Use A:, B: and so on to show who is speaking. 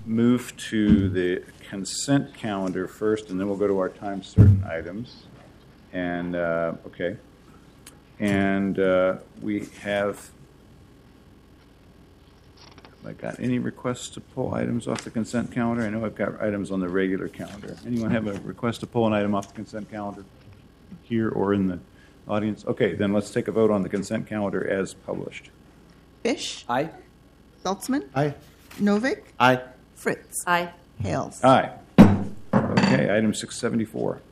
A: move to the consent calendar first, and then we'll go to our time certain items. And, okay. And we have I got any requests to pull items off the consent calendar? I know I've got items on the regular calendar. Anyone have a request to pull an item off the consent calendar here or in the audience? Okay, then let's take a vote on the consent calendar as published.
B: Fish.
C: Aye.
B: Saltzman.
D: Aye.
B: Novick.
D: Aye.
B: Fritz.
E: Aye.
B: Hales.
A: Aye. Okay, item 674.